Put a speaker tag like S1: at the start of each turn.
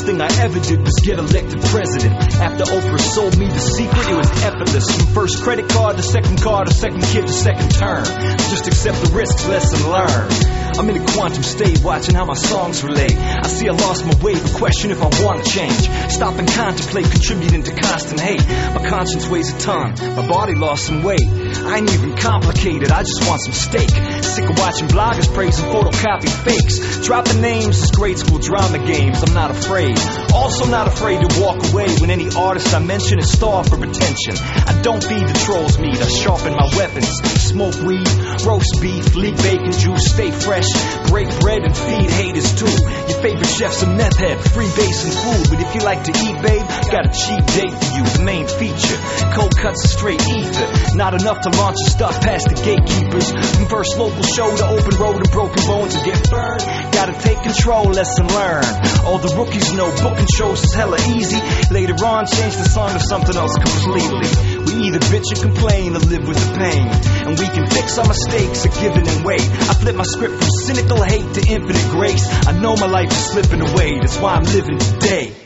S1: first thing I ever did was get elected president. After Oprah sold me The Secret, it was effortless. From first credit card to second kid to second term. Just accept the risks, lesson learned. I'm in a quantum state, watching how my songs relate. I see I lost my way, but question if I want to change. Stop and contemplate, contributing to constant hate. My conscience weighs a ton, my body lost some weight. I ain't even complicated, I just want some steak. Sick of watching bloggers praising photocopy fakes. Dropping names is grade school drama games, I'm not afraid. Also not afraid to walk away when any artist I mention is starved for attention. I don't feed the trolls meat, I sharpen my weapons. Smoke weed, roast beef, leak bacon juice, stay fresh. Break bread and feed haters too. Your favorite chef's a meth head, free base and food. But if you like to eat, babe, got a cheap date for you. The main feature, cold cuts of straight ether. Not enough to launch your stuff past the gatekeepers. From first local show to open road to broken bones and get burned. Gotta take control, lesson learned. All the rookies know booking shows is hella easy. Later on, change the song to something else completely. We either bitch or complain or live with the pain. And we can fix our mistakes or give it and wait. I flip my script from cynical hate to infinite grace. I know my life is slipping away, that's why I'm living today.